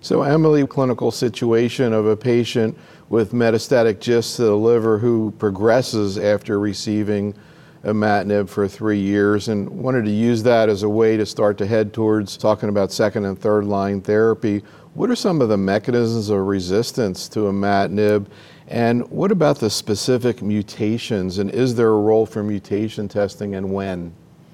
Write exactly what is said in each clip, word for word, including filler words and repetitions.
So Emily, clinical situation of a patient with metastatic GIST to the liver who progresses after receiving imatinib for three years and wanted to use that as a way to start to head towards talking about second and third line therapy. What are some of the mechanisms of resistance to imatinib, and what about the specific mutations, and is there a role for mutation testing and when?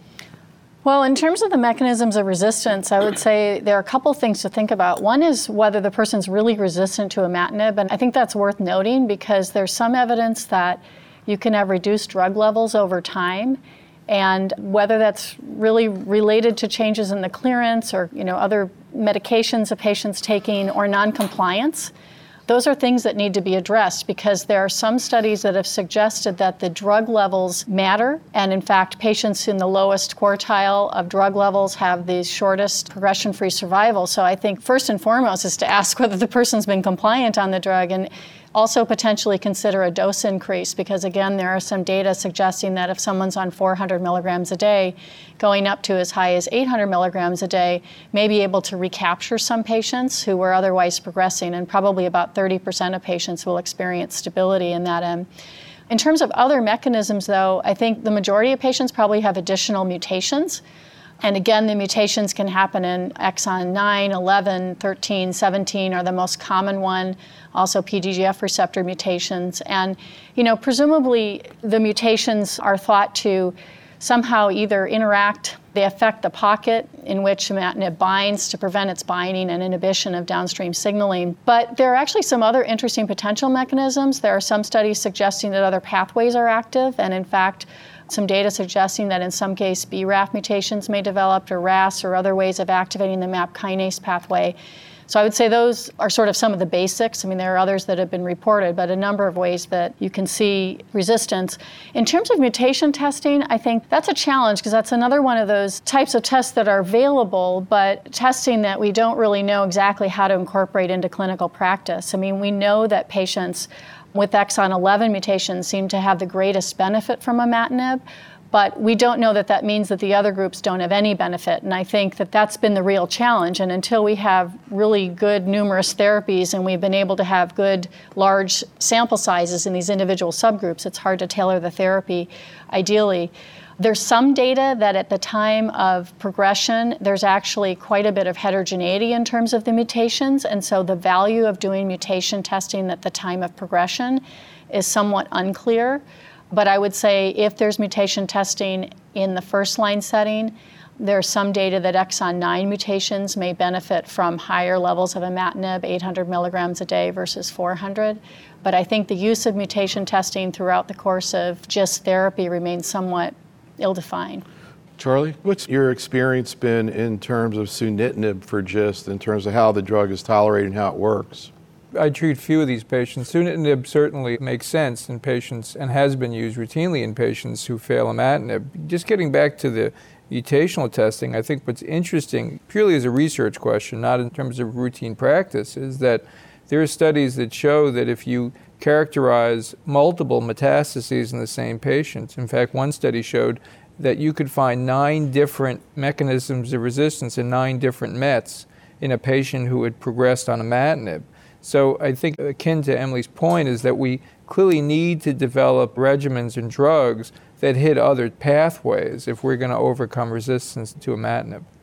Well, in terms of the mechanisms of resistance, I would say there are a couple things to think about. One is whether the person's really resistant to imatinib, and I think that's worth noting because there's some evidence that you can have reduced drug levels over time, and whether that's really related to changes in the clearance or, you know, other medications a patient's taking or noncompliance. Those are things that need to be addressed because there are some studies that have suggested that the drug levels matter, and in fact, patients in the lowest quartile of drug levels have the shortest progression-free survival. So I think first and foremost is to ask whether the person's been compliant on the drug, and also potentially consider a dose increase because, again, there are some data suggesting that if someone's on four hundred milligrams a day, going up to as high as eight hundred milligrams a day may be able to recapture some patients who were otherwise progressing, and probably about thirty percent of patients will experience stability in that end. In terms of other mechanisms, though, I think the majority of patients probably have additional mutations. And again, the mutations can happen in exon nine, eleven, thirteen, seventeen are the most common one, also P D G F receptor mutations. And, you know, presumably the mutations are thought to somehow either interact, they affect the pocket in which imatinib binds to prevent its binding and inhibition of downstream signaling. But there are actually some other interesting potential mechanisms. There are some studies suggesting that other pathways are active, and in fact, some data suggesting that in some case B R A F mutations may develop, or R A S, or other ways of activating the MAP kinase pathway. So I would say those are sort of some of the basics. I mean, there are others that have been reported, but a number of ways that you can see resistance. In terms of mutation testing, I think that's a challenge because that's another one of those types of tests that are available, but testing that we don't really know exactly how to incorporate into clinical practice. I mean, we know that patients with exon eleven mutations seem to have the greatest benefit from imatinib, but we don't know that that means that the other groups don't have any benefit. And I think that that's been the real challenge. And until we have really good numerous therapies and we've been able to have good large sample sizes in these individual subgroups, it's hard to tailor the therapy ideally. There's some data that at the time of progression, there's actually quite a bit of heterogeneity in terms of the mutations, and so the value of doing mutation testing at the time of progression is somewhat unclear. But I would say if there's mutation testing in the first line setting, there's some data that exon nine mutations may benefit from higher levels of imatinib, eight hundred milligrams a day versus four hundred. But I think the use of mutation testing throughout the course of GIST therapy remains somewhat ill-defined. Charlie, what's your experience been in terms of sunitinib for GIST, in terms of how the drug is tolerated and how it works? I treat few of these patients. Sunitinib certainly makes sense in patients and has been used routinely in patients who fail imatinib. Just getting back to the mutational testing, I think what's interesting, purely as a research question, not in terms of routine practice, is that there are studies that show that if you characterize multiple metastases in the same patient, in fact, one study showed that you could find nine different mechanisms of resistance in nine different mets in a patient who had progressed on imatinib. So I think akin to Emily's point is that we clearly need to develop regimens and drugs that hit other pathways if we're going to overcome resistance to imatinib.